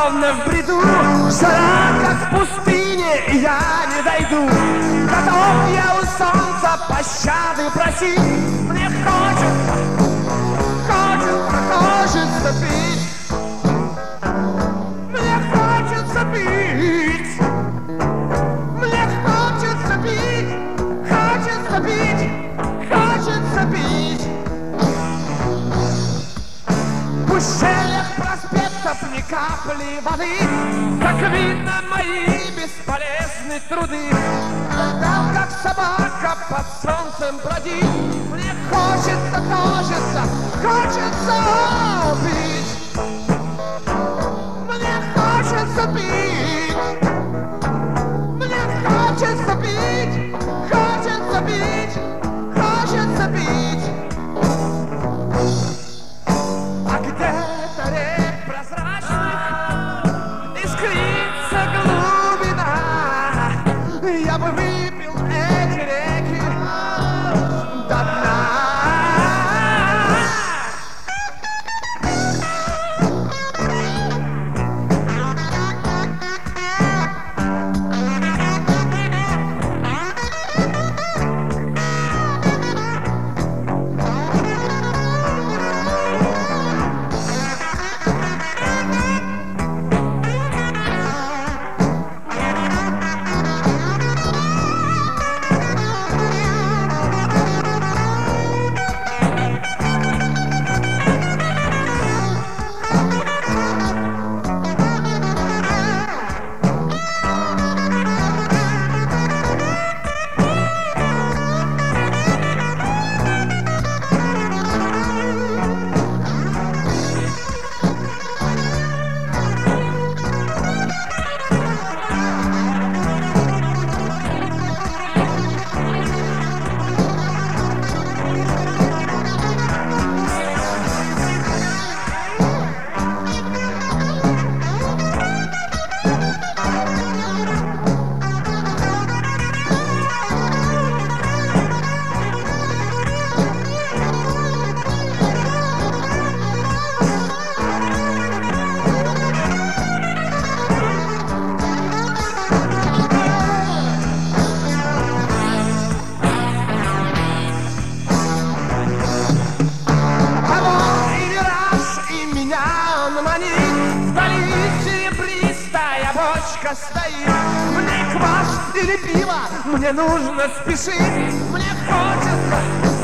словно в бреду. Жара, как в пустыне, и я не дойду. Готов я у солнца пощады просить. Мне хочется, хочется пить. Мне хочется пить. Мне хочется пить. Хочется пить. Хочется пить. В ущельях проспектов ни капли воды. Как видно, мои бесполезны труды. Там, как собака под солнцем бродит. Мне хочется, хочется пить. Мне хочется пить. Мне хочется пить. Хочется пить. Хочется пить. А где-то рек прозрачных искрится глубина. Я бы выпил эти реки до дна. Стоит. Мне квас или пиво, мне нужно спешить. Мне хочется